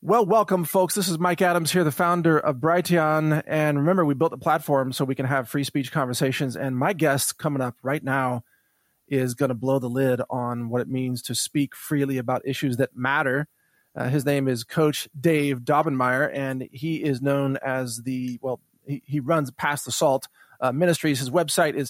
Well, welcome, folks. This is Mike Adams here, the founder of Brighteon. And remember, we built a platform so we can have free speech conversations. And my guest coming up right now is going to blow the lid on what it means to speak freely about issues that matter. His name is Coach Dave Daubenmire, and he is known as he runs Past the Salt Ministries. His website is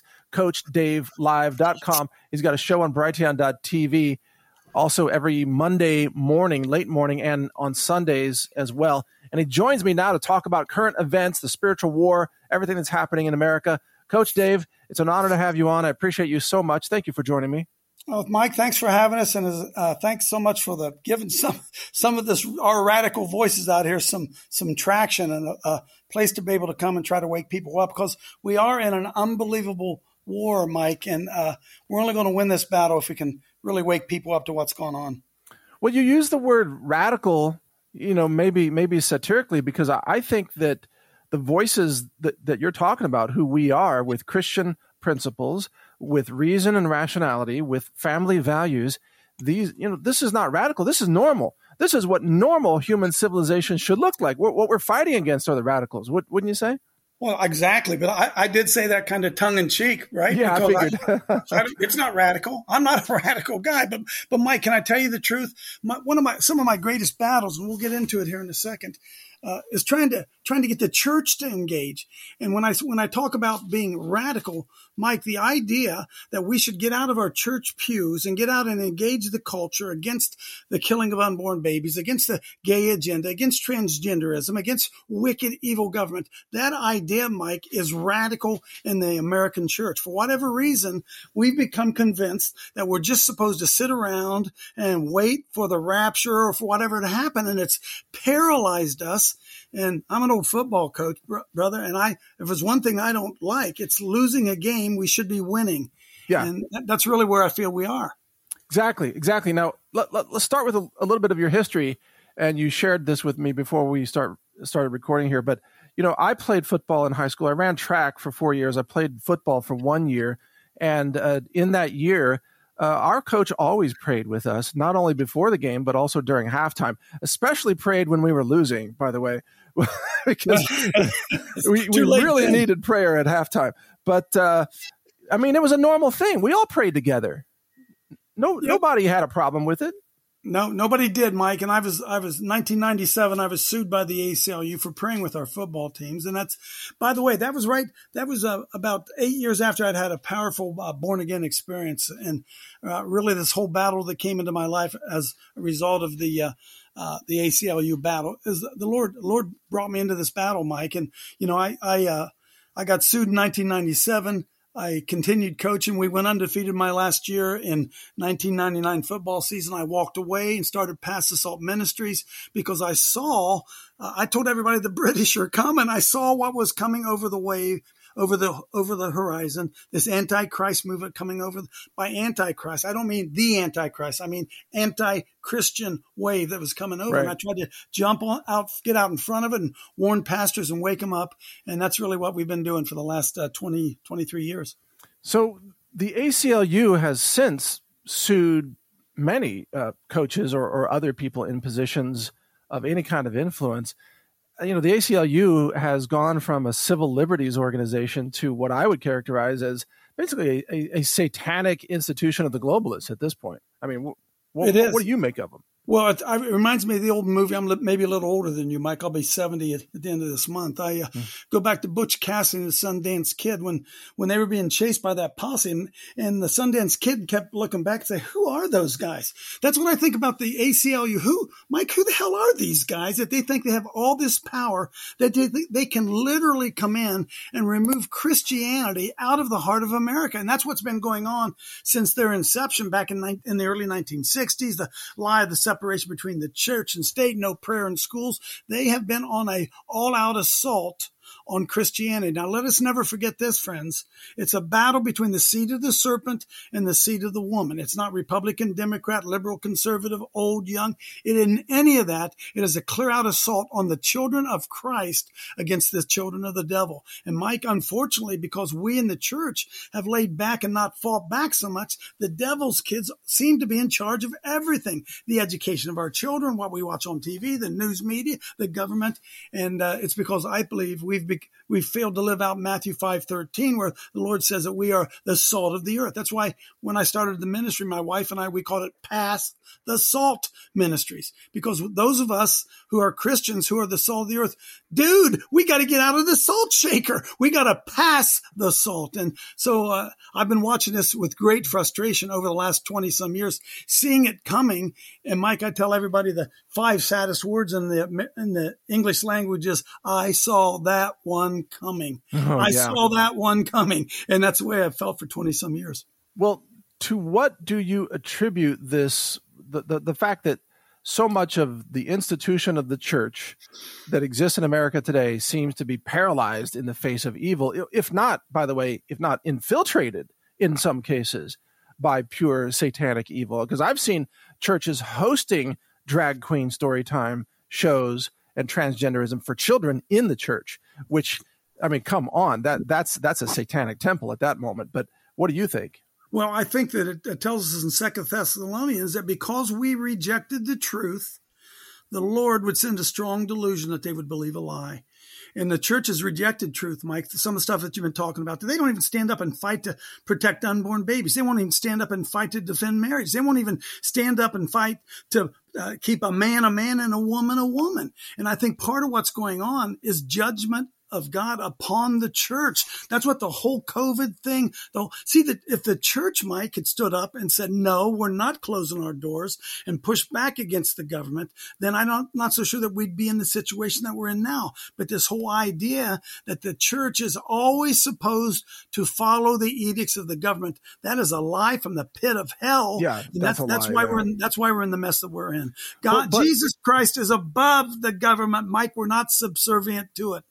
CoachDaveLive.com. He's got a show on Brighteon.tv. Also every Monday morning, late morning, and on Sundays as well. And he joins me now to talk about current events, the spiritual war, everything that's happening in America. Coach Dave, it's an honor to have you on. I appreciate you so much. Thank you for joining me. Oh, Mike, thanks for having us, and thanks so much for giving some of our radical voices out here some traction and a place to be able to come and try to wake people up, because we are in an unbelievable war, Mike, and we're only going to win this battle if we can really wake people up to what's going on. Well, you use the word radical, maybe satirically, because I think that the voices that you're talking about, who we are with Christian principles, with reason and rationality, with family values, this is not radical. This is normal. This is what normal human civilization should look like. What we're fighting against are the radicals. Wouldn't you say? Well, exactly. But I did say that kind of tongue in cheek, right? Yeah, because I figured. It's not radical. I'm not a radical guy. But Mike, can I tell you the truth? Some of my greatest battles, and we'll get into it here in a second, is trying to get the church to engage. And when I talk about being radical, Mike, the idea that we should get out of our church pews and get out and engage the culture against the killing of unborn babies, against the gay agenda, against transgenderism, against wicked, evil government. That idea, Mike, is radical in the American church. For whatever reason, we've become convinced that we're just supposed to sit around and wait for the rapture or for whatever to happen. And it's paralyzed us. And I'm an old football coach, brother, and if there's one thing I don't like, it's losing a game we should be winning. Yeah. And that's really where I feel we are. Exactly. Now, let's start with a little bit of your history. And you shared this with me before we started recording here. But, I played football in high school. I ran track for 4 years. I played football for 1 year. And in that year, our coach always prayed with us, not only before the game, but also during halftime, especially prayed when we were losing, by the way, because we really needed prayer at halftime. But, it was a normal thing. We all prayed together. Nobody had a problem with it. No, nobody did, Mike. And I was 1997. I was sued by the ACLU for praying with our football teams. And that's, by the way, that was right. That was about 8 years after I'd had a powerful born again experience. And really this whole battle that came into my life as a result of the ACLU battle is the Lord brought me into this battle, Mike. And, I got sued in 1997. I continued coaching. We went undefeated my last year in 1999 football season. I walked away and started Past the Salt Ministries because I saw, I told everybody the British are coming. I saw what was coming over the wave, over the horizon, this anti-Christ movement coming over. By anti-Christ, I don't mean the anti-Christ. I mean anti-Christian wave that was coming over. Right. And I tried to get out in front of it and warn pastors and wake them up. And that's really what we've been doing for the last 23 years. So the ACLU has since sued many coaches or other people in positions of any kind of influence. The ACLU has gone from a civil liberties organization to what I would characterize as basically a satanic institution of the globalists at this point. What do you make of them? Well, it reminds me of the old movie. I'm maybe a little older than you, Mike. I'll be 70 at the end of this month. I go back to Butch Cassidy and the Sundance Kid when they were being chased by that posse, and the Sundance Kid kept looking back and say, "Who are those guys?" That's what I think about the ACLU. Who the hell are these guys that they think they have all this power that they can literally come in and remove Christianity out of the heart of America? And that's what's been going on since their inception back in the early 1960s. The lie of the separation between the church and state, no prayer in schools. They have been on a all-out assault on Christianity. Now, let us never forget this, friends. It's a battle between the seed of the serpent and the seed of the woman. It's not Republican, Democrat, liberal, conservative, old, young. It isn't any of that. It is a clear out assault on the children of Christ against the children of the devil. And Mike, unfortunately, because we in the church have laid back and not fought back so much, the devil's kids seem to be in charge of everything. The education of our children, what we watch on TV, the news media, the government. And it's because I believe we've failed to live out Matthew 5:13, where the Lord says that we are the salt of the earth. That's why when I started the ministry, my wife and I, we called it Pass the Salt Ministries, because those of us who are Christians, who are the salt of the earth, dude, we got to get out of the salt shaker. We got to pass the salt. And so I've been watching this with great frustration over the last 20 some years, seeing it coming. And Mike, I tell everybody the 5 saddest words in the English language is, I saw that one coming. I saw that one coming. And that's the way I felt for 20 some years. Well, to what do you attribute this, the fact that so much of the institution of the church that exists in America today seems to be paralyzed in the face of evil, if not, by the way, if not infiltrated in some cases by pure satanic evil? Because I've seen churches hosting drag queen story time shows and transgenderism for children in the church, which, I mean, come on, that's a satanic temple at that moment. But what do you think? Well, I think that it tells us in 2 Thessalonians that because we rejected the truth, the Lord would send a strong delusion that they would believe a lie. And the church has rejected truth, Mike. Some of the stuff that you've been talking about, they don't even stand up and fight to protect unborn babies. They won't even stand up and fight to defend marriage. They won't even stand up and fight to keep a man and a woman. And I think part of what's going on is judgment of God upon the church. That's what the whole COVID thing, though. See, that if the church, Mike, had stood up and said, no, we're not closing our doors, and pushed back against the government, then I'm not so sure that we'd be in the situation that we're in now. But this whole idea that the church is always supposed to follow the edicts of the government, that is a lie from the pit of hell. Yeah, that's why we're in the mess that we're in. God, but Jesus Christ is above the government, Mike. We're not subservient to it.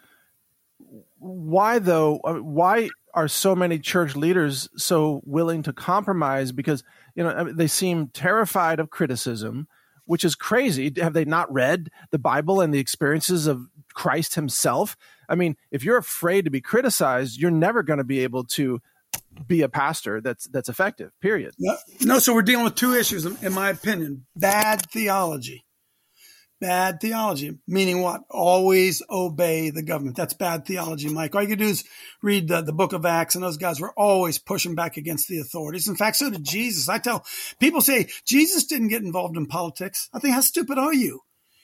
Why, though? Why are so many church leaders so willing to compromise? Because, they seem terrified of criticism, which is crazy. Have they not read the Bible and the experiences of Christ himself? I mean, if you're afraid to be criticized, you're never going to be able to be a pastor that's effective, period. No, so we're dealing with 2 issues, in my opinion. Bad theology. Bad theology, meaning what? Always obey the government. That's bad theology, Mike. All you can do is read the book of Acts, and those guys were always pushing back against the authorities. In fact, so did Jesus. I tell people, say Jesus didn't get involved in politics. I think, how stupid are you?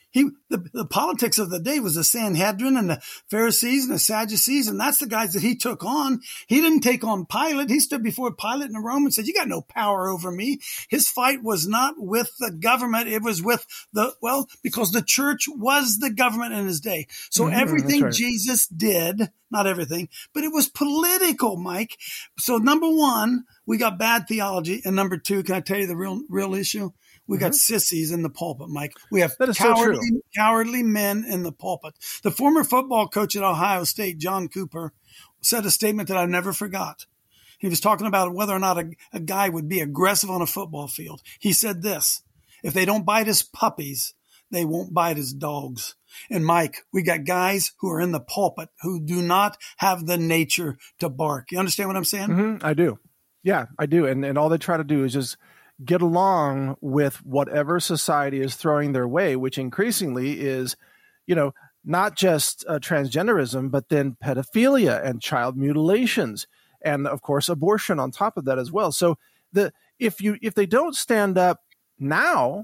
The politics of the day was the Sanhedrin and the Pharisees and the Sadducees, and that's the guys that he took on. He didn't take on Pilate. He stood before Pilate in Rome and said, you got no power over me. His fight was not with the government. It was with because the church was the government in his day. So everything right. Jesus did, not everything, but it was political, Mike. So number 1, we got bad theology. And number 2, can I tell you the real issue? We got sissies in the pulpit, Mike. We have cowardly men in the pulpit. The former football coach at Ohio State, John Cooper, said a statement that I never forgot. He was talking about whether or not a guy would be aggressive on a football field. He said this: if they don't bite his puppies, they won't bite his dogs. And Mike, we got guys who are in the pulpit who do not have the nature to bark. You understand what I'm saying? Mm-hmm, I do. Yeah, I do. And all they try to do is just get along with whatever society is throwing their way, which increasingly is, not just transgenderism, but then pedophilia and child mutilations, and of course abortion on top of that as well. So if they don't stand up now,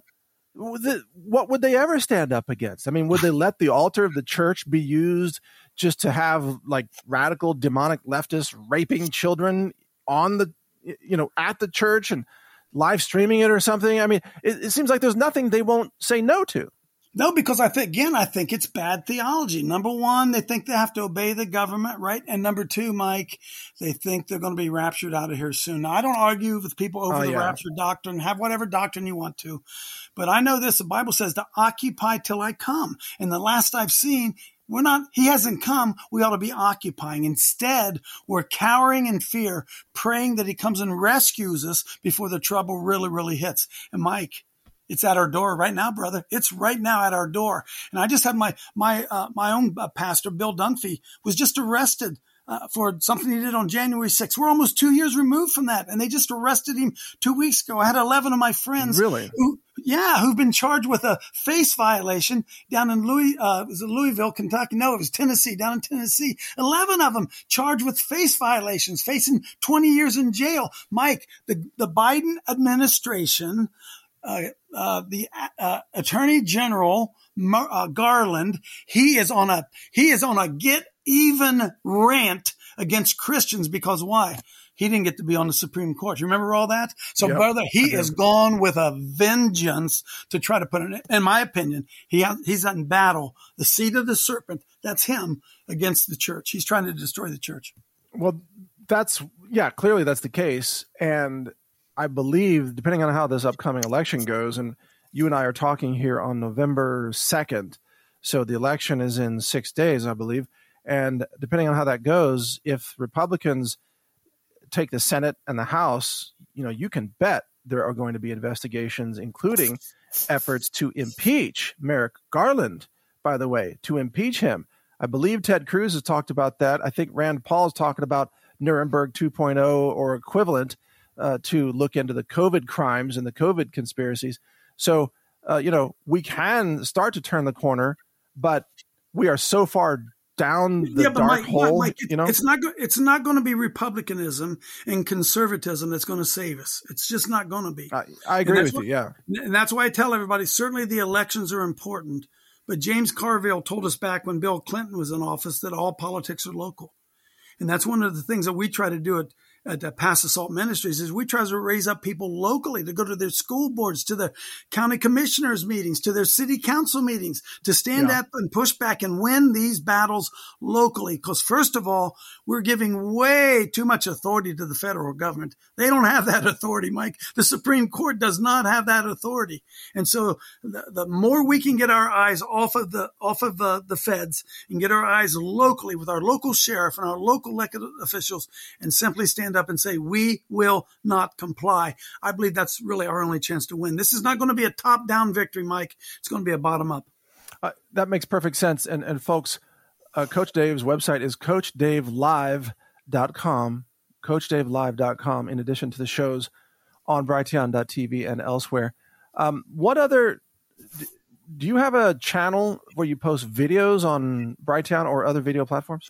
what would they ever stand up against? I mean, would they let the altar of the church be used just to have like radical demonic leftists raping children on the at the church and live streaming it or something? I mean, it seems like there's nothing they won't say no to. No, because I think it's bad theology. Number 1, they think they have to obey the government, right? And number 2, Mike, they think they're going to be raptured out of here soon. Now, I don't argue with people over the rapture doctrine. Have whatever doctrine you want to. But I know this, the Bible says to occupy till I come. And the last I've seen, he hasn't come. We ought to be occupying. Instead, we're cowering in fear, praying that he comes and rescues us before the trouble really, really hits. And Mike, it's at our door right now, brother. It's right now at our door. And I just had my own pastor, Bill Dunphy, was just arrested for something he did on January 6th. We're almost 2 years removed from that. And they just arrested him 2 weeks ago. I had 11 of my friends who've been charged with a face violation down in was it Louisville, Kentucky? No, it was Tennessee, down in Tennessee. 11 of them charged with face violations, facing 20 years in jail. Mike, the Biden administration, the Attorney General Garland, he is on a get even rant against Christians because why? He didn't get to be on the Supreme Court. You remember all that? So, brother, he is gone with a vengeance to try to put it. In my opinion, he's in battle. The seed of the serpent, that's him against the church. He's trying to destroy the church. Well, clearly that's the case. And I believe, depending on how this upcoming election goes, and you and I are talking here on November 2nd, so the election is in 6 days, I believe. And depending on how that goes, if Republicans take the Senate and the House, you can bet there are going to be investigations, including efforts to impeach Merrick Garland, by the way, to impeach him. I believe Ted Cruz has talked about that. I think Rand Paul is talking about Nuremberg 2.0 or equivalent to look into the COVID crimes and the COVID conspiracies. So, we can start to turn the corner, but we are so far down the dark hole. Mike, it's not going to be republicanism and conservatism that's going to save us. It's just not going to be. I agree with you. Yeah, and that's why I tell everybody. Certainly, the elections are important, but James Carville told us back when Bill Clinton was in office that all politics are local, and that's one of the things that we try to do at Pass the Salt Ministries is we try to raise up people locally to go to their school boards, to the county commissioners meetings, to their city council meetings, to stand up and push back and win these battles locally. Because first of all, we're giving way too much authority to the federal government. They don't have that authority, Mike. The Supreme Court does not have that authority. And so the more we can get our eyes off of the feds and get our eyes locally with our local sheriff and our local elected officials and simply stand up and say, we will not comply. I believe that's really our only chance to win. This is not going to be a top-down victory, Mike. It's going to be a bottom-up. That makes perfect sense. And folks, Coach Dave's website is CoachDaveLive.com, CoachDaveLive.com, in addition to the shows on Brighteon.tv and elsewhere. What other... Do you have a channel where you post videos on Brighteon or other video platforms?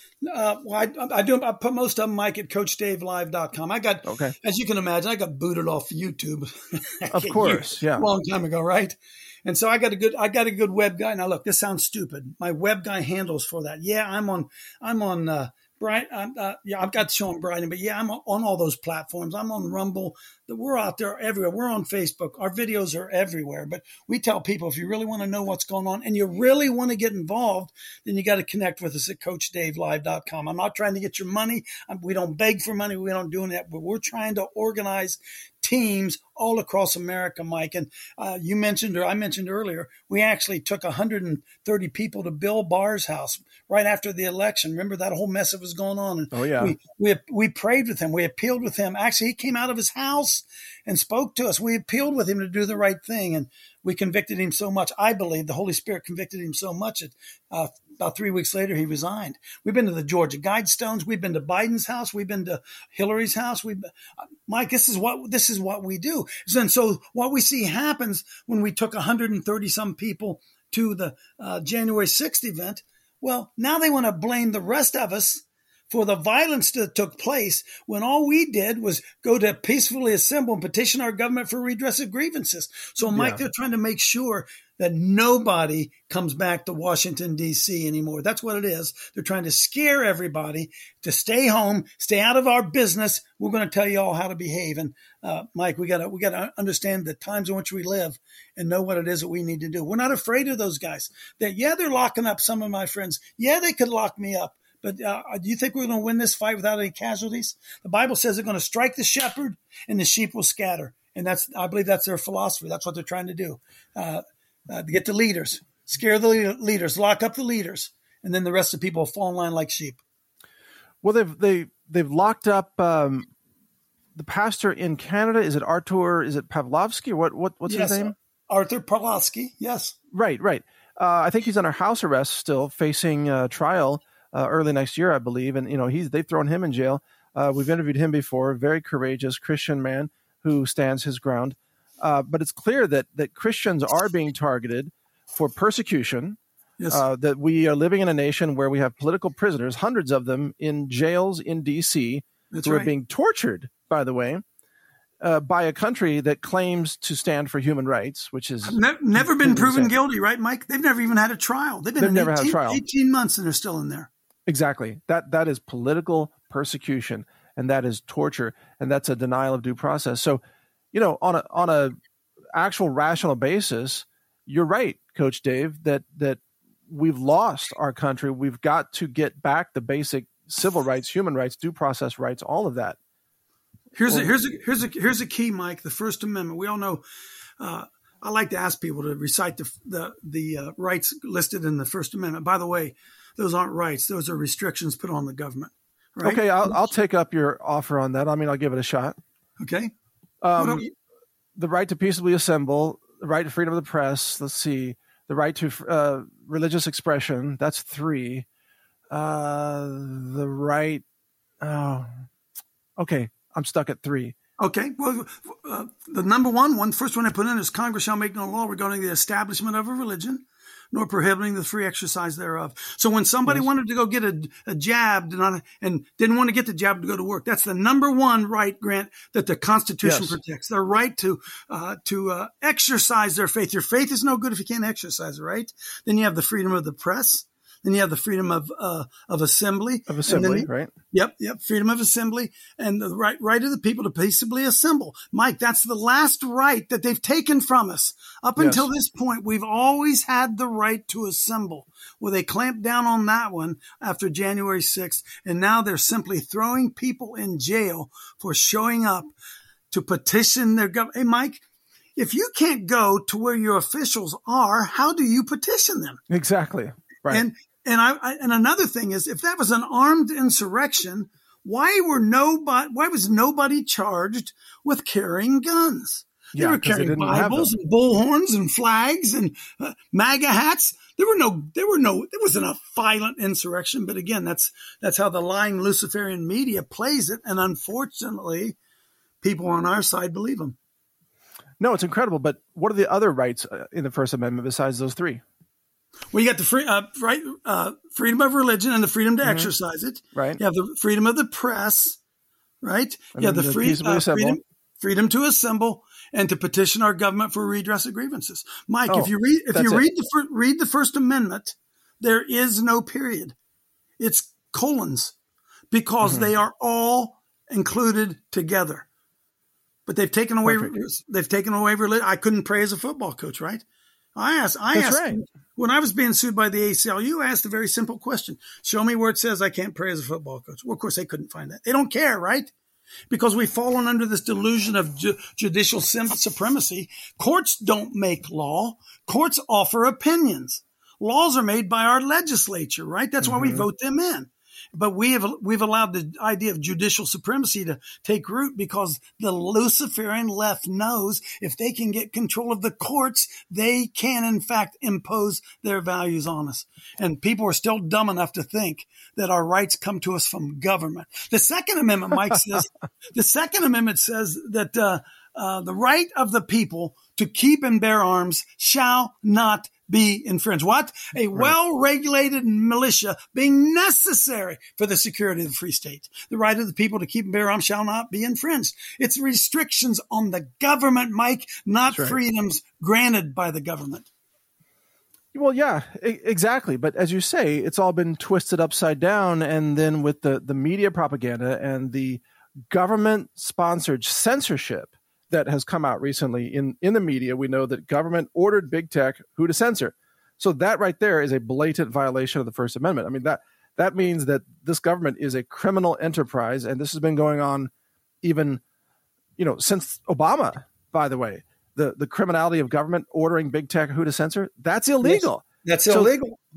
I do. I put most of them, Mike, at CoachDaveLive.com. As you can imagine, I got booted off YouTube. Of course, a long time ago, right? And so I got a good web guy. Now look, this sounds stupid. My web guy handles for that. Yeah, I'm on Brian. I've got the show on Brian, but I'm on all those platforms. I'm on Rumble. We're out there everywhere. We're on Facebook. Our videos are everywhere. But we tell people, if you really want to know what's going on and you really want to get involved, then you got to connect with us at CoachDaveLive.com. I'm not trying to get your money. We don't beg for money. We don't do that. But we're trying to organize teams all across America, Mike. And I mentioned earlier, we actually took 130 people to Bill Barr's house right after the election. Remember that whole mess that was going on? And we prayed with him. We appealed with him. Actually, he came out of his house and spoke to us. We appealed with him to do the right thing. And we convicted him so much. I believe the Holy Spirit convicted him so much that about 3 weeks later, he resigned. We've been to the Georgia Guidestones. We've been to Biden's house. We've been to Hillary's house. Mike, this is what we do. And so what we see happens when we took 130 some people to the January 6th event. Well, now they want to blame the rest of us for the violence that took place when all we did was go to peacefully assemble and petition our government for redress of grievances. So, Mike, they're trying to make sure that nobody comes back to Washington, D.C. anymore. That's what it is. They're trying to scare everybody to stay home, stay out of our business. We're going to tell you all how to behave. And Mike, we got to understand the times in which we live and know what it is that we need to do. We're not afraid of those guys. They're locking up some of my friends. Yeah, they could lock me up. But do you think we're going to win this fight without any casualties? The Bible says they're going to strike the shepherd and the sheep will scatter. And I believe that's their philosophy. That's what they're trying to do. To get the leaders, scare the leaders, lock up the leaders. and then the rest of the people fall in line like sheep. Well, they've locked up the pastor in Canada. Is it Artur? Is it Pavlovsky? What's his name? Artur Pawlowski. Yes. Right. I think he's under house arrest still, facing trial early next year, I believe. And they've thrown him in jail. We've interviewed him before. Very courageous Christian man who stands his ground. But it's clear that Christians are being targeted for persecution. Yes. That we are living in a nation where we have political prisoners, hundreds of them, in jails in D.C. who are being tortured, by the way, by a country that claims to stand for human rights, which is never been proven guilty, right, Mike? They've never even had a trial. They've never had a trial. 18 months and they're still in there. Exactly. That is political persecution, and that is torture, and that's a denial of due process. So, on a actual rational basis, you're right, Coach Dave, that we've lost our country. We've got to get back the basic civil rights, human rights, due process rights, all of that. Here's a key, Mike. The First Amendment. We all know. I like to ask people to recite the rights listed in the First Amendment. By the way, those aren't rights; those are restrictions put on the government. Right? Okay, I'll take up your offer on that. I mean, I'll give it a shot. Okay. The right to peaceably assemble, the right to freedom of the press. Let's see. The right to religious expression, that's 3. The right, okay, I'm stuck at 3. Okay, well, the first one I put in is Congress shall make no law regarding the establishment of a religion, nor prohibiting the free exercise thereof. So when somebody wanted to go get a jab and didn't want to get the jab to go to work, that's the number one right, Grant, that the Constitution protects. Their right to exercise their faith. Your faith is no good if you can't exercise it, right? Then you have the freedom of the press. Then you have the freedom of assembly. Of assembly, right? Yep. Freedom of assembly and the right of the people to peaceably assemble. Mike, that's the last right that they've taken from us. Up until this point, we've always had the right to assemble. Well, they clamped down on that one after January 6th, and now they're simply throwing people in jail for showing up to petition their government. Hey, Mike, if you can't go to where your officials are, how do you petition them? Exactly. Right. And another thing is, if that was an armed insurrection, why was nobody charged with carrying guns? They were carrying Bibles and bullhorns and flags and MAGA hats. There wasn't a violent insurrection. But again, that's how the lying Luciferian media plays it. And unfortunately, people on our side believe them. No, it's incredible. But what are the other rights in the First Amendment besides those 3? Well, you got the freedom of religion and the freedom to exercise it. Right. You have the freedom of the press. Right. And you have the freedom to assemble and to petition our government for redress of grievances. Mike, if you read the First Amendment, there is no period. It's colons because they are all included together. But they've taken away religion. I couldn't pray as a football coach, right? I asked when I was being sued by the ACLU, I asked a very simple question. Show me where it says I can't pray as a football coach. Well, of course, they couldn't find that. They don't care, right? Because we've fallen under this delusion of judicial supremacy. Courts don't make law. Courts offer opinions. Laws are made by our legislature, right? That's why we vote them in. But we've allowed the idea of judicial supremacy to take root because the Luciferian left knows if they can get control of the courts, they can in fact impose their values on us. And people are still dumb enough to think that our rights come to us from government. The Second Amendment, Mike says, that the right of the people to keep and bear arms shall not be infringed. What? A well-regulated militia being necessary for the security of the free state. The right of the people to keep and bear arms shall not be infringed. It's restrictions on the government, Mike, not freedoms granted by the government. Well, yeah, exactly. But as you say, it's all been twisted upside down. And then with the media propaganda and the government-sponsored censorship that has come out recently in the media, we know that government ordered big tech who to censor. So that right there is a blatant violation of the First Amendment. I mean, that means that this government is a criminal enterprise, and this has been going on even, since Obama, by the way. The criminality of government ordering big tech who to censor, that's illegal. Yes, that's illegal.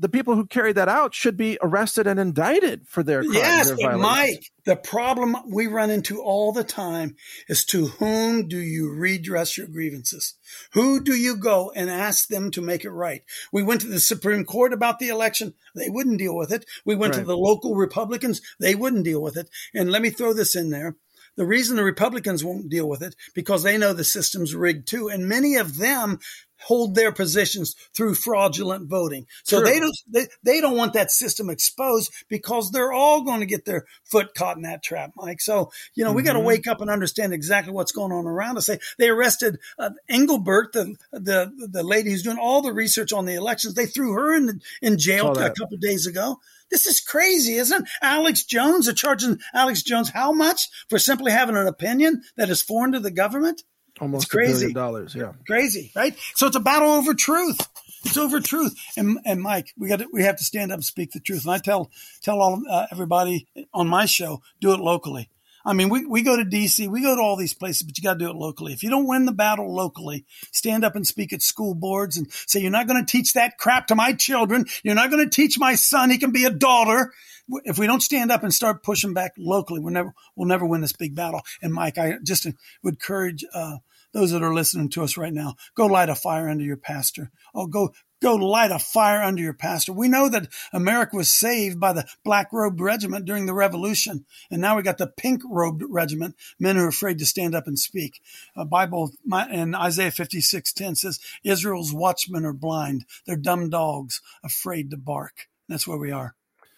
the people who carried that out should be arrested and indicted for their crimes. Yes, their but Mike, the problem we run into all the time is to whom do you redress your grievances? Who do you go and ask them to make it right? We went to the Supreme Court about the election. They wouldn't deal with it. We went to the local Republicans. They wouldn't deal with it. And let me throw this in there. The reason the Republicans won't deal with it, because they know the system's rigged too. And many of them hold their positions through fraudulent voting. So they don't want that system exposed, because they're all going to get their foot caught in that trap, Mike. So, we got to wake up and understand exactly what's going on around us. They arrested Engelbert, the lady who's doing all the research on the elections. They threw her in jail a couple of days ago. This is crazy, isn't it? Alex Jones, they're charging Alex Jones how much for simply having an opinion that is foreign to the government? Almost it's crazy. $1 billion, yeah. Crazy, right? So it's a battle over truth. It's over truth. And Mike, we have to stand up and speak the truth. And I tell all everybody on my show, do it locally. I mean, we go to DC, we go to all these places, but you got to do it locally. If you don't win the battle locally, stand up and speak at school boards and say, you're not going to teach that crap to my children. You're not going to teach my son. He can be a daughter. If we don't stand up and start pushing back locally, we'll never win this big battle. And Mike, I just would encourage those that are listening to us right now, go light a fire under your pastor. Oh, go light a fire under your pastor. We know that America was saved by the black-robed regiment during the Revolution. And now we got the pink-robed regiment, men who are afraid to stand up and speak. Bible in Isaiah 56:10 says, Israel's watchmen are blind. They're dumb dogs, afraid to bark. That's where we are.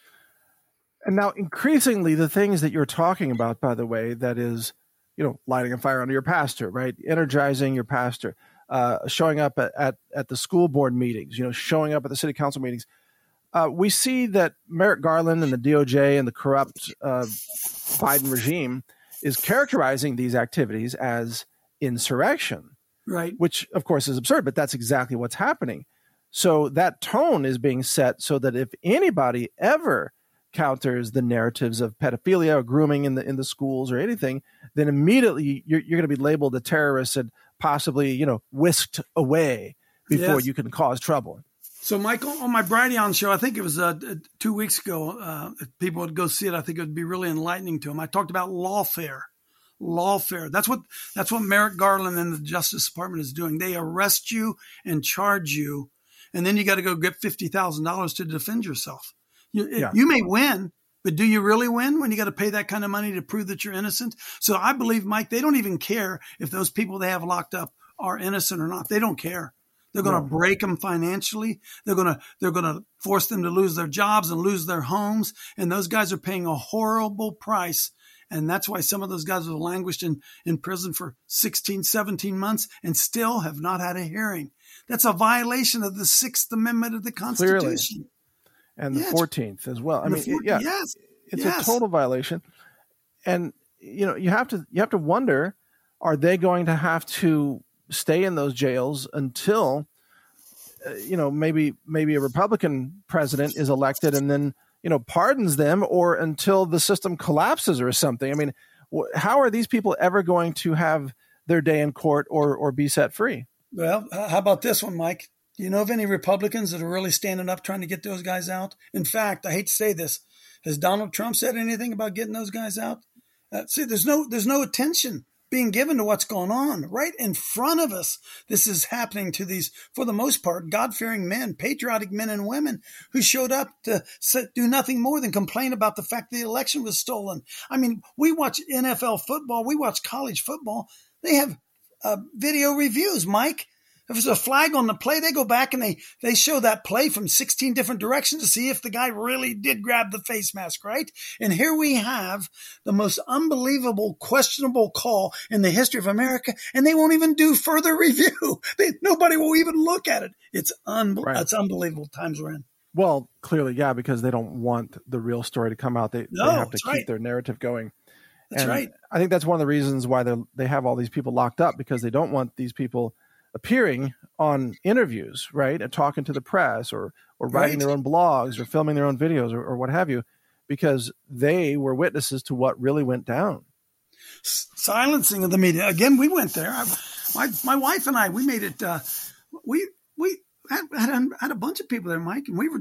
And now increasingly the things that you're talking about, by the way, that is, lighting a fire under your pastor, right? Energizing your pastor. Showing up at the school board meetings, showing up at the city council meetings. We see that Merrick Garland and the DOJ and the corrupt Biden regime is characterizing these activities as insurrection, right? Which, of course, is absurd, but that's exactly what's happening. So that tone is being set so that if anybody ever counters the narratives of pedophilia or grooming in the schools or anything, then immediately you're going to be labeled a terrorist and possibly, whisked away before you can cause trouble. So, Michael, on my Brighteon show, I think it was 2 weeks ago, if people would go see it, I think it would be really enlightening to them. I talked about lawfare. Lawfare. That's what Merrick Garland and the Justice Department is doing. They arrest you and charge you, and then you got to go get $50,000 to defend yourself. You may win, but do you really win when you got to pay that kind of money to prove that you're innocent? So I believe, Mike, they don't even care if those people they have locked up are innocent or not. They don't care. They're going to break them financially. They're going to force them to lose their jobs and lose their homes. And those guys are paying a horrible price. And that's why some of those guys have languished in prison for 16, 17 months and still have not had a hearing. That's a violation of the 6th Amendment of the Constitution. Clearly. And the 14th as well. I mean, it's a total violation. And, you have to wonder, are they going to have to stay in those jails until, maybe a Republican president is elected and then, pardons them, or until the system collapses or something? I mean, how are these people ever going to have their day in court or be set free? Well, how about this one, Mike? Do you know of any Republicans that are really standing up trying to get those guys out? In fact, I hate to say this, has Donald Trump said anything about getting those guys out? See, there's no attention being given to what's going on right in front of us. This is happening to these, for the most part, God-fearing men, patriotic men and women who showed up to do nothing more than complain about the fact the election was stolen. I mean, we watch NFL football. We watch college football. They have video reviews, Mike. If there's a flag on the play, they go back and they show that play from 16 different directions to see if the guy really did grab the face mask, right? And here we have the most unbelievable, questionable call in the history of America, and they won't even do further review. Nobody will even look at it. It's unbelievable times we're in. Well, clearly, yeah, because they don't want the real story to come out. They have to keep their narrative going. That's right. I think that's one of the reasons why they have all these people locked up, because they don't want these people appearing on interviews, right, and talking to the press or writing their own blogs or filming their own videos or what have you, because they were witnesses to what really went down. Silencing of the media. Again, we went there. My wife and I, we made it. We had a bunch of people there, Mike, and we were just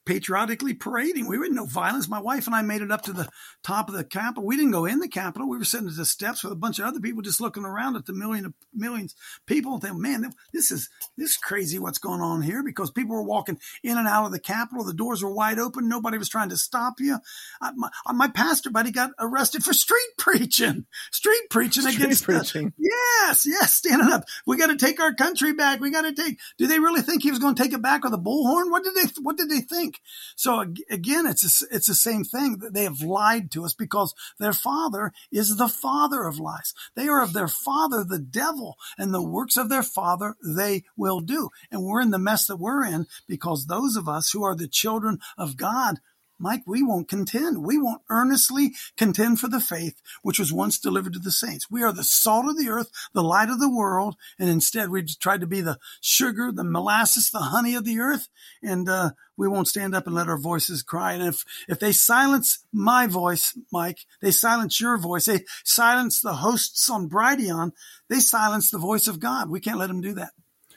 patriotically parading. We had no violence. My wife and I made it up to the top of the Capitol. We didn't go in the Capitol. We were sitting at the steps with a bunch of other people just looking around at the millions of people and thinking, man, this is crazy what's going on here, because people were walking in and out of the Capitol. The doors were wide open. Nobody was trying to stop you. My pastor buddy got arrested for street preaching against preaching. Yes, standing up. We got to take our country back. Do they really think he was going to take it back with a bullhorn? What did they think? So again, it's the same thing. They have lied to us because their father is the father of lies. They are of their father, the devil, and the works of their father they will do. And we're in the mess that we're in because those of us who are the children of God, Mike, we won't contend. We won't earnestly contend for the faith which was once delivered to the saints. We are the salt of the earth, the light of the world, and instead we've tried to be the sugar, the molasses, the honey of the earth, and we won't stand up and let our voices cry. And if they silence my voice, Mike, they silence your voice, they silence the hosts on Brighteon, they silence the voice of God. We can't let them do that.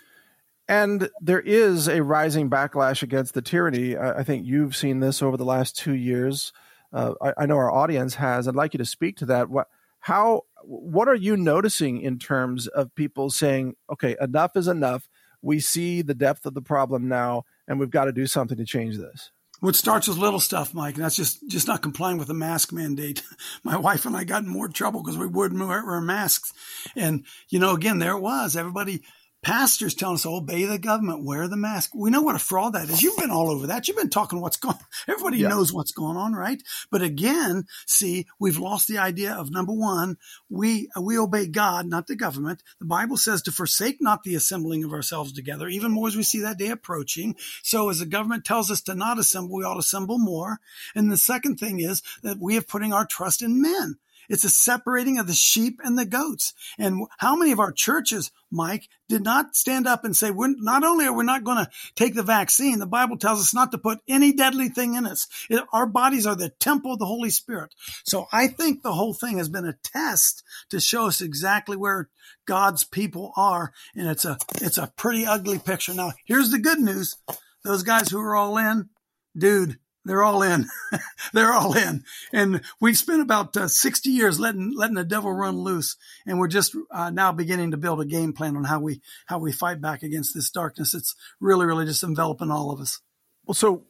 And there is a rising backlash against the tyranny. I think you've seen this over the last 2 years. I know our audience has. I'd like you to speak to that. What are you noticing in terms of people saying, okay, enough is enough. We see the depth of the problem now, and we've got to do something to change this? Well, it starts with little stuff, Mike, and that's just not complying with the mask mandate. My wife and I got in more trouble because we wouldn't wear masks. And, again, there it was. Everybody, pastors telling us, obey the government, wear the mask. We know what a fraud that is. You've been all over that. You've been talking what's going on. Everybody knows what's going on, right? But again, see, we've lost the idea of, number one, we obey God, not the government. The Bible says to forsake not the assembling of ourselves together, even more as we see that day approaching. So as the government tells us to not assemble, we ought to assemble more. And the second thing is that we are putting our trust in men. It's a separating of the sheep and the goats. And how many of our churches, Mike, did not stand up and say, not only are we not going to take the vaccine, the Bible tells us not to put any deadly thing in us. Our bodies are the temple of the Holy Spirit. So I think the whole thing has been a test to show us exactly where God's people are. And it's a pretty ugly picture. Now, here's the good news. Those guys who are all in, dude, they're all in. They're all in. And we've spent about 60 years letting the devil run loose. And we're just now beginning to build a game plan on how we fight back against this darkness. It's really, really just enveloping all of us. Well, so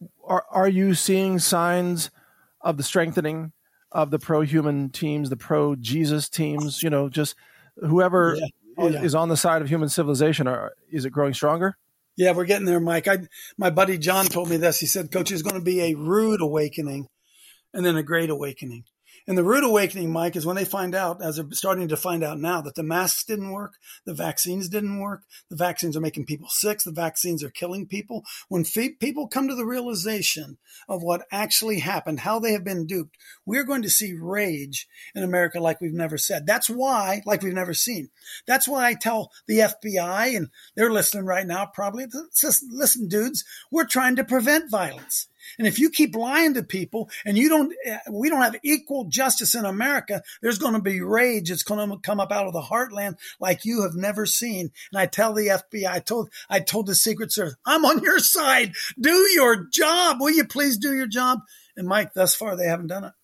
are you seeing signs of the strengthening of the pro-human teams, the pro-Jesus teams, just whoever is on the side of human civilization? Is it growing stronger? Yeah, we're getting there, Mike. My buddy John told me this. He said, Coach, there's going to be a rude awakening and then a great awakening. And the rude awakening, Mike, is when they find out, as they're starting to find out now, that the masks didn't work, the vaccines didn't work, the vaccines are making people sick, the vaccines are killing people. When people come to the realization of what actually happened, how they have been duped, we're going to see rage in America like we've never said. That's why, like we've never seen. That's why I tell the FBI, and they're listening right now probably, listen, dudes, we're trying to prevent violence. And if you keep lying to people and we don't have equal justice in America, there's going to be rage. It's going to come up out of the heartland like you have never seen. And I tell the FBI, I told the Secret Service, I'm on your side. Do your job. Will you please do your job? And Mike, thus far, they haven't done it.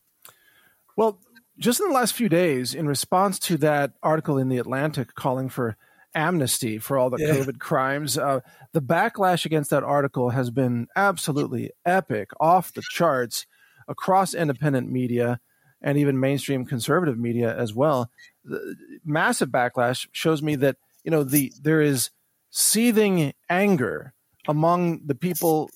Well, just in the last few days, in response to that article in The Atlantic calling for amnesty for all the COVID crimes, the backlash against that article has been absolutely epic, off the charts, across independent media and even mainstream conservative media as well. The massive backlash shows me that there is seething anger among the people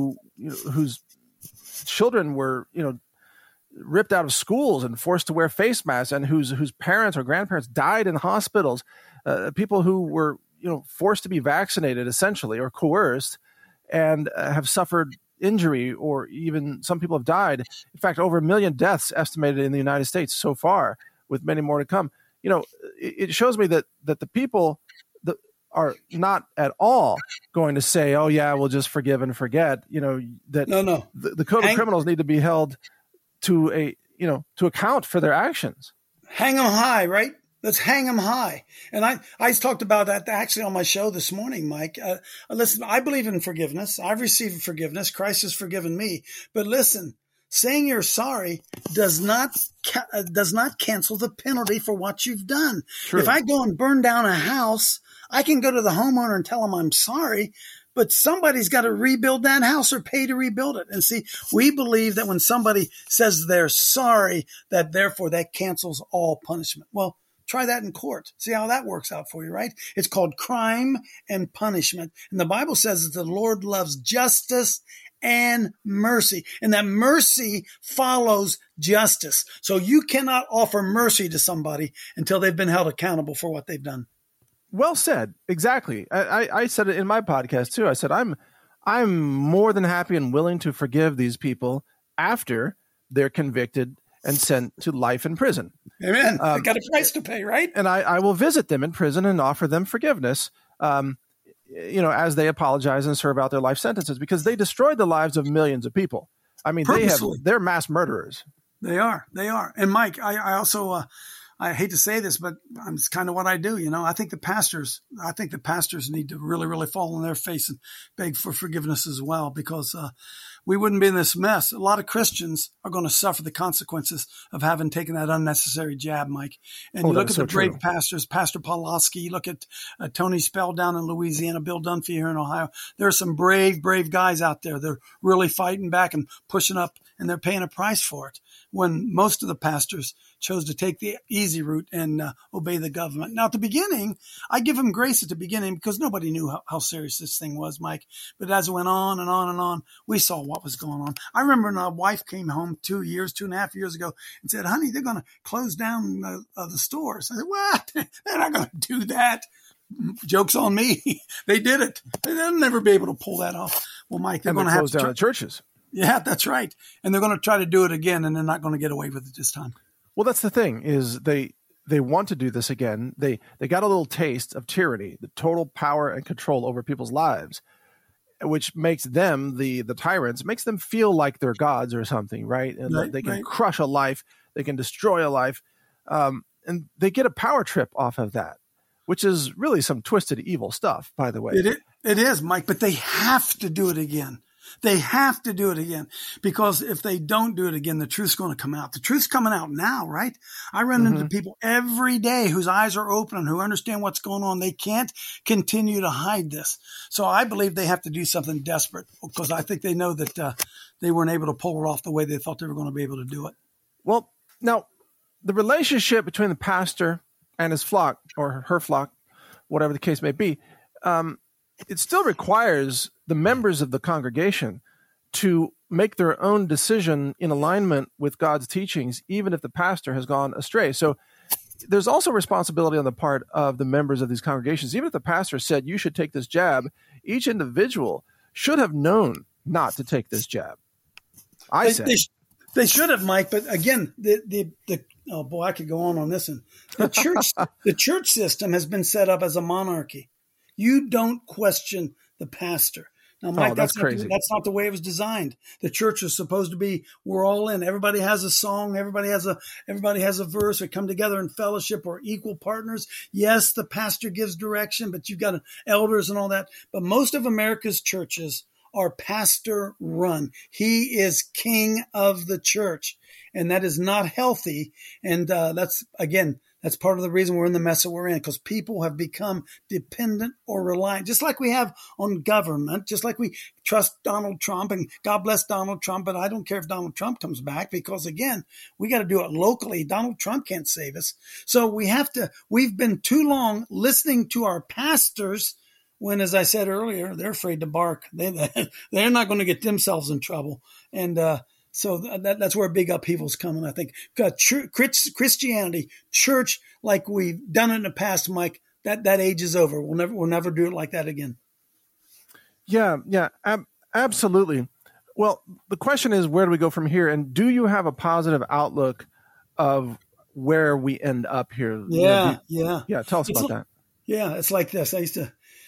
whose children were ripped out of schools and forced to wear face masks, and whose parents or grandparents died in hospitals. People who were, forced to be vaccinated essentially or coerced and have suffered injury, or even some people have died. In fact, over 1 million deaths estimated in the United States so far, with many more to come. It shows me that the people that are not at all going to say, oh yeah, we'll just forgive and forget, that no. The COVID criminals need to be held to account for their actions. Hang them high, right? Let's hang them high. And I talked about that actually on my show this morning, Mike. Listen, I believe in forgiveness. I've received forgiveness. Christ has forgiven me. But listen, saying you're sorry does not cancel the penalty for what you've done. True. If I go and burn down a house, I can go to the homeowner and tell him I'm sorry, but somebody's got to rebuild that house or pay to rebuild it. And see, we believe that when somebody says they're sorry, that therefore that cancels all punishment. Well, try that in court. See how that works out for you, right? It's called crime and punishment. And the Bible says that the Lord loves justice and mercy. And that mercy follows justice. So you cannot offer mercy to somebody until they've been held accountable for what they've done. Well said. Exactly. I said it in my podcast too. I said, I'm more than happy and willing to forgive these people after they're convicted and sent to life in prison. Amen. They got a price to pay, right? And I will visit them in prison and offer them forgiveness, as they apologize and serve out their life sentences, because they destroyed the lives of millions of people. I mean, they're mass murderers. They are. And Mike, I also, I hate to say this, but it's kind of what I do. I think the pastors need to really, really fall on their face and beg for forgiveness as well, because we wouldn't be in this mess. A lot of Christians are going to suffer the consequences of having taken that unnecessary jab, Mike. And you look at the brave pastors, Pastor Pawlowski, you look at Tony Spell down in Louisiana, Bill Dunphy here in Ohio. There are some brave guys out there. They're really fighting back and pushing up, and they're paying a price for it, when most of the pastors chose to take the easy route and obey the government. Now, at the beginning, I give them grace at the beginning because nobody knew how serious this thing was, Mike. But as it went on and on and on, we saw what was going on. I remember my wife came home 2.5 years ago and said, honey, they're going to close down the stores. I said, what? They're not going to do that. Joke's on me. They did it. They'll never be able to pull that off. Well, Mike, they're going to close down the churches. Yeah, that's right. And they're going to try to do it again, and they're not going to get away with it this time. Well, that's the thing, is they want to do this again. They got a little taste of tyranny, the total power and control over people's lives, which makes them, the tyrants, makes them feel like they're gods or something, right? And they can crush a life, they can destroy a life, and they get a power trip off of that, which is really some twisted, evil stuff, by the way. It is, Mike, but they have to do it again. They have to do it again, because if they don't do it again, the truth's going to come out. The truth's coming out now, right? I run into people every day whose eyes are open and who understand what's going on. They can't continue to hide this. So I believe they have to do something desperate, because I think they know that they weren't able to pull it off the way they thought they were going to be able to do it. Well, now, the relationship between the pastor and his flock, or her flock, whatever the case may be, it still requires the members of the congregation to make their own decision in alignment with God's teachings, even if the pastor has gone astray. So there's also responsibility on the part of the members of these congregations. Even if the pastor said, you should take this jab, each individual should have known not to take this jab. They should have, Mike. But again, oh boy, I could go on this one. The church system has been set up as a monarchy. You don't question the pastor. Now, Mike, that's crazy. That's not the way it was designed. The church is supposed to be, we're all in. Everybody has a song. Everybody has a verse. We come together in fellowship. We're equal partners. Yes, the pastor gives direction, but you've got elders and all that. But most of America's churches are pastor run. He is king of the church, and that is not healthy. And that's part of the reason we're in the mess that we're in, because people have become dependent or reliant, just like we have on government, just like we trust Donald Trump, and God bless Donald Trump, but I don't care if Donald Trump comes back, because again, we got to do it locally. Donald Trump can't save us. So we've been too long listening to our pastors when, as I said earlier, they're afraid to bark. They're not going to get themselves in trouble. And, so that's where big upheaval's coming, I think. Christianity, church, like we've done it in the past, Mike, that age is over. We'll never do it like that again. Yeah, absolutely. Well, the question is, where do we go from here? And do you have a positive outlook of where we end up here? Yeah. Tell us about that. Yeah, it's like this.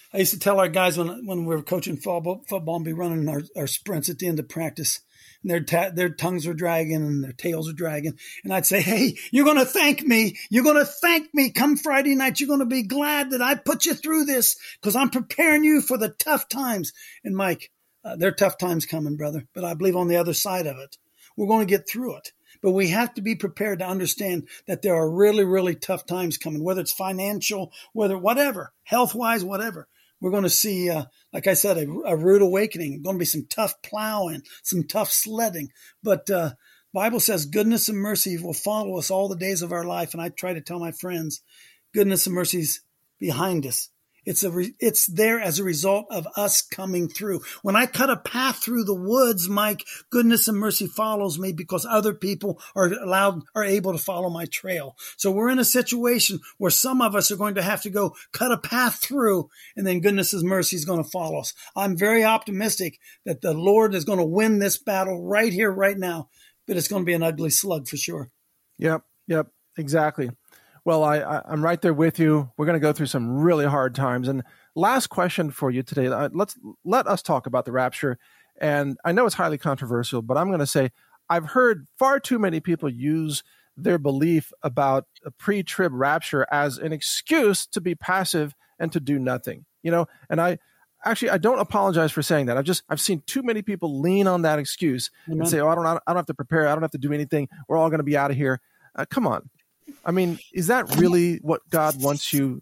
I used to tell our guys when we were coaching football and be running our sprints at the end of practice, and their tongues were dragging and their tails were dragging. And I'd say, hey, you're going to thank me. You're going to thank me come Friday night. You're going to be glad that I put you through this because I'm preparing you for the tough times. And Mike, there are tough times coming, brother, but I believe on the other side of it, we're going to get through it. But we have to be prepared to understand that there are really, really tough times coming, whether it's financial, whether whatever, health-wise, whatever. We're going to see, like I said, a rude awakening. Going to be some tough plowing, some tough sledding. But Bible says goodness and mercy will follow us all the days of our life. And I try to tell my friends, goodness and mercy's behind us. It's there as a result of us coming through. When I cut a path through the woods, Mike, goodness and mercy follows me because other people are able to follow my trail. So we're in a situation where some of us are going to have to go cut a path through, and then goodness and mercy is going to follow us. I'm very optimistic that the Lord is going to win this battle right here, right now, but it's going to be an ugly slug for sure. Yep, exactly. Well, I'm right there with you. We're going to go through some really hard times. And last question for you today. Let us talk about the rapture. And I know it's highly controversial, but I'm going to say I've heard far too many people use their belief about a pre-trib rapture as an excuse to be passive and to do nothing. And I don't apologize for saying that. I've seen too many people lean on that excuse and say, "Oh, I don't have to prepare. I don't have to do anything. We're all going to be out of here." Come on. I mean, is that really what God wants you?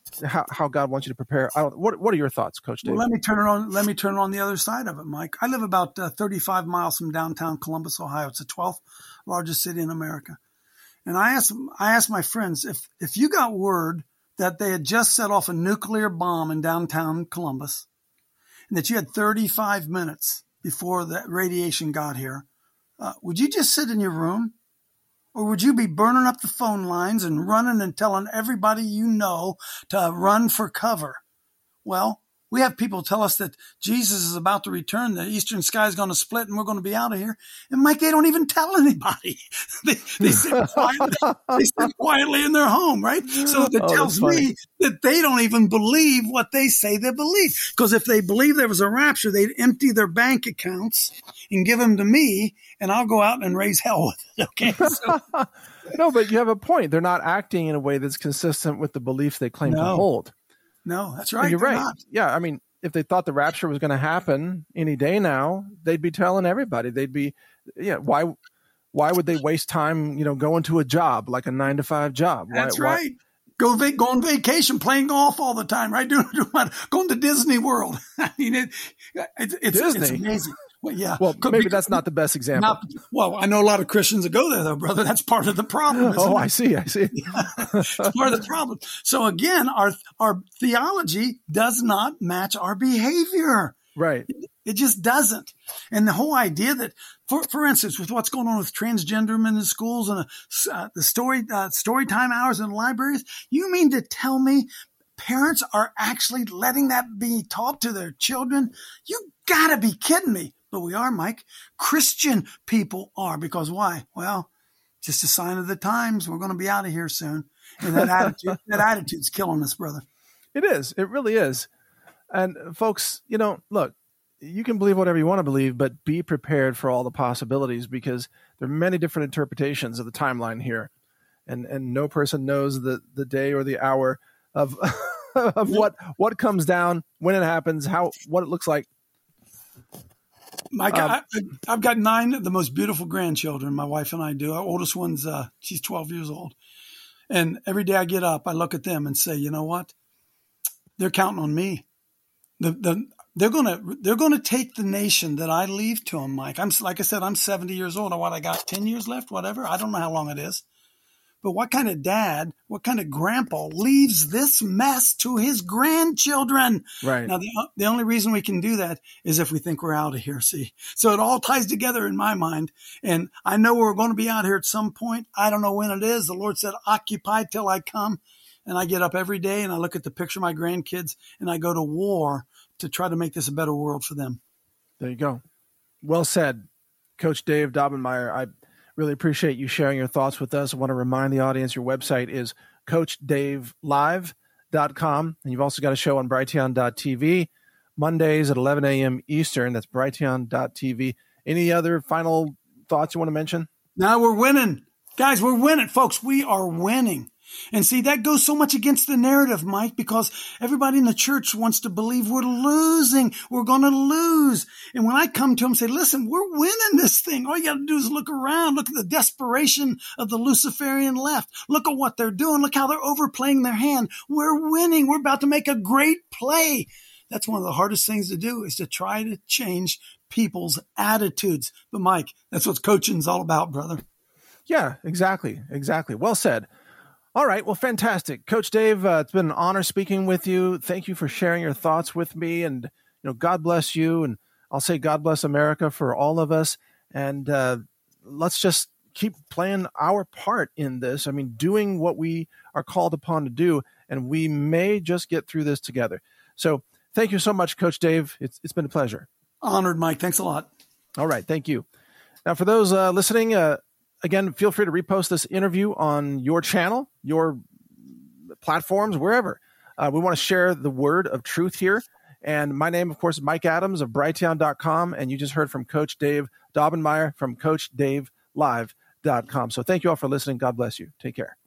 How God wants you to prepare? What are your thoughts, Coach Dave? Well, let me turn it on the other side of it, Mike. I live about 35 miles from downtown Columbus, Ohio. It's the 12th largest city in America. And I asked my friends if you got word that they had just set off a nuclear bomb in downtown Columbus, and that you had 35 minutes before the radiation got here, would you just sit in your room? Or would you be burning up the phone lines and running and telling everybody you know to run for cover? Well, we have people tell us that Jesus is about to return. The eastern sky is going to split and we're going to be out of here. And Mike, they don't even tell anybody. They sit quietly in their home, right? So that tells me that they don't even believe what they say they believe. Because if they believe there was a rapture, they'd empty their bank accounts and give them to me, and I'll go out and raise hell with it. Okay. So, no, but you have a point. They're not acting in a way that's consistent with the beliefs they claim to hold. No, that's right. You're right. Not. Yeah. I mean, if they thought the rapture was going to happen any day now, they'd be telling everybody. They'd be, why would they waste time, going to a job, like a 9-to-5 job? That's right. Go on vacation, playing golf all the time, right? Going to Disney World. I mean, it's amazing. Well, yeah. Well, maybe that's not the best example. I know a lot of Christians that go there, though, brother. That's part of the problem. Oh, I see. Yeah, it's part of the problem. So again, our theology does not match our behavior. Right. It just doesn't. And the whole idea that, for instance, with what's going on with transgendermen in schools and the story time hours in libraries, you mean to tell me parents are actually letting that be taught to their children? You gotta be kidding me. But we are, Mike. Christian people are. Because why? Well, just a sign of the times. We're going to be out of here soon. And that attitude's killing us, brother. It is. It really is. And folks, look, you can believe whatever you want to believe, but be prepared for all the possibilities, because there are many different interpretations of the timeline here. And no person knows the day or the hour of of what comes down, when it happens, what it looks like. Mike, I've got 9 of the most beautiful grandchildren. My wife and I do. Our oldest one's she's 12 years old, and every day I get up, I look at them and say, you know what? They're counting on me. They're gonna take the nation that I leave to them, Mike. I'm 70 years old. I got 10 years left, whatever. I don't know how long it is. But what kind of dad, what kind of grandpa leaves this mess to his grandchildren? Right. Now, the only reason we can do that is if we think we're out of here, see? So it all ties together in my mind. And I know we're going to be out here at some point. I don't know when it is. The Lord said, occupy till I come. And I get up every day and I look at the picture of my grandkids and I go to war to try to make this a better world for them. There you go. Well said, Coach Dave Daubenmire. I really appreciate you sharing your thoughts with us. I want to remind the audience your website is CoachDaveLive.com. Brighteon.com. And you've also got a show on Brighteon.tv, Mondays at 11 a.m. Eastern. That's Brighteon.tv. Any other final thoughts you want to mention? Now we're winning. Guys, we're winning. Folks, we are winning. And see, that goes so much against the narrative, Mike, because everybody in the church wants to believe we're losing. We're going to lose. And when I come to them and say, listen, we're winning this thing. All you got to do is look around. Look at the desperation of the Luciferian left. Look at what they're doing. Look how they're overplaying their hand. We're winning. We're about to make a great play. That's one of the hardest things to do, is to try to change people's attitudes. But Mike, that's what coaching's all about, brother. Yeah, exactly. Well said. All right. Well, fantastic. Coach Dave, it's been an honor speaking with you. Thank you for sharing your thoughts with me. And, God bless you. And I'll say God bless America for all of us. And let's just keep playing our part in this. I mean, doing what we are called upon to do. And we may just get through this together. So thank you so much, Coach Dave. It's been a pleasure. Honored, Mike. Thanks a lot. All right. Thank you. Now, for those listening, again, feel free to repost this interview on your channel, your platforms, wherever. We want to share the word of truth here. And my name, of course, is Mike Adams of Brighteon.com. And you just heard from Coach Dave Daubenmire from CoachDaveLive.com. So thank you all for listening. God bless you. Take care.